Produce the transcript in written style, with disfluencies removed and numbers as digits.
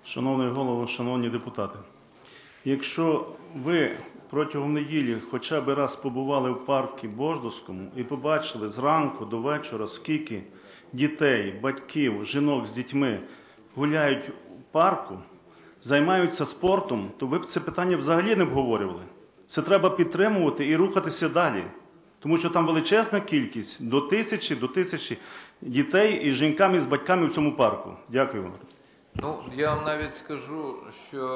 Шановний голово, шановні депутати, якщо ви протягом неділі хоча б раз побували в парку Бождовському і побачили зранку до вечора, скільки дітей, батьків, жінок з дітьми гуляють в парку, займаються спортом, то ви б це питання взагалі не обговорювали. Це треба підтримувати і рухатися далі. Тому що там величезна кількість, до тисячі дітей і жінками, з батьками в цьому парку. Дякую вам. Ну, я вам навіть скажу, що